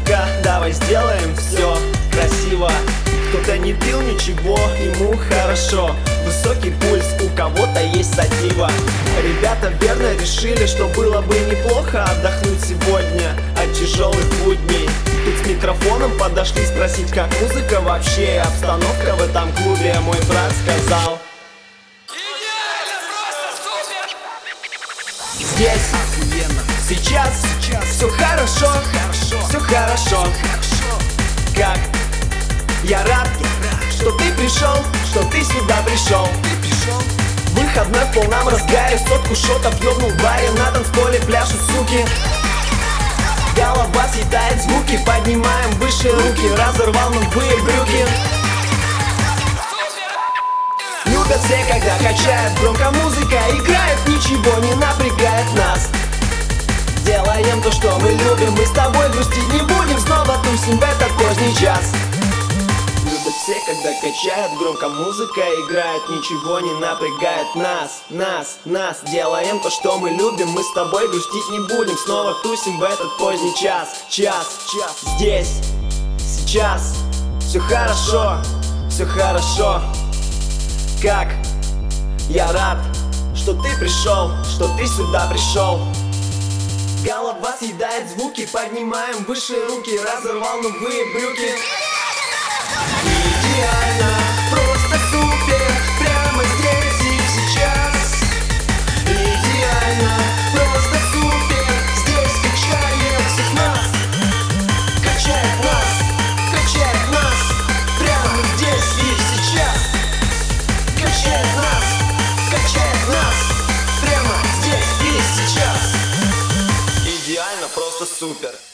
музыка, давай сделаем все красиво. Кто-то не пил ничего, ему хорошо. Высокий пульс, у кого-то есть сатива. Ребята верно решили, что было бы неплохо отдохнуть сегодня от тяжелых будней. Тут с микрофоном подошли спросить, как музыка вообще, обстановка в этом клубе. Мой брат сказал: здесь охуенно, сейчас все хорошо, все хорошо. Как я рад, что ты пришел, что ты сюда пришел. Выходной в полном разгаре, сотку шотов ёбнул в баре. На танцполе пляшут суки, голова съедает звуки. Поднимаем выше руки, разорвал новые брюки. Любят все, когда качает громко музыка играет, ничего не напрягает нас. Делаем то, что мы любим, мы с тобой грустить не будем, снова тусим в этот поздний час. Любят все, когда качает громко музыка играет, ничего не напрягает нас. Делаем то, что мы любим, мы с тобой грустить не будем, снова тусим в этот поздний час. Здесь, сейчас, все хорошо, все хорошо. Как я рад, что ты пришел, что ты сюда пришел. Голова съедает звуки, поднимаем выше руки, разорвал новые брюки. Идеально, просто супер, прямо здесь и сейчас. Идеально, просто супер, здесь качаем всех нас. Качает нас, прямо здесь и сейчас. Качает нас, прямо здесь и сейчас. Идеально, просто супер.